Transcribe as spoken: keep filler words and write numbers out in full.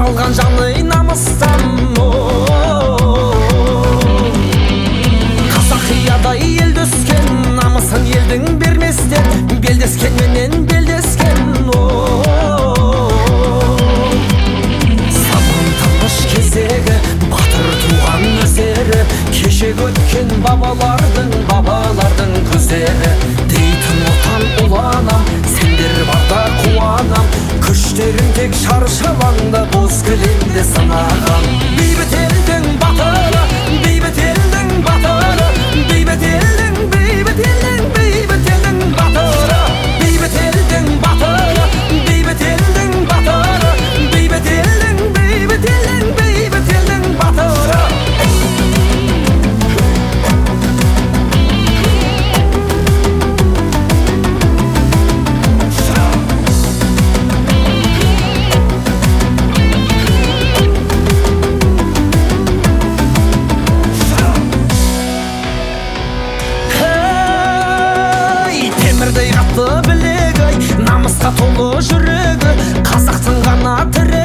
жаралған жаны намыстан. Қазақиядай елді өскен, намысын елдің берместен, белдескен менен белдескен. Заман тыныш кезегі, батыр туған өздері, кешегі өткен бабалардың, бабалардың көздері. Дейтін отан ұланам, сендер барда қуанам, күштерің тек шаршы алаңда боз кілемде сынаған. Бейбіт елдің батыры, бейбіт елдің батыры, бейбіт елдің, бейбіт елдің, бейбіт елдің батыры, бейбіт елдің батыры, бейбіт елдің батыры, бейбіт елдің, бейбіт елдің, бейбіт елдің батыры. Темірдей қатты білегі, намысқа толы жүрегі, қазақтың ғана тірегі.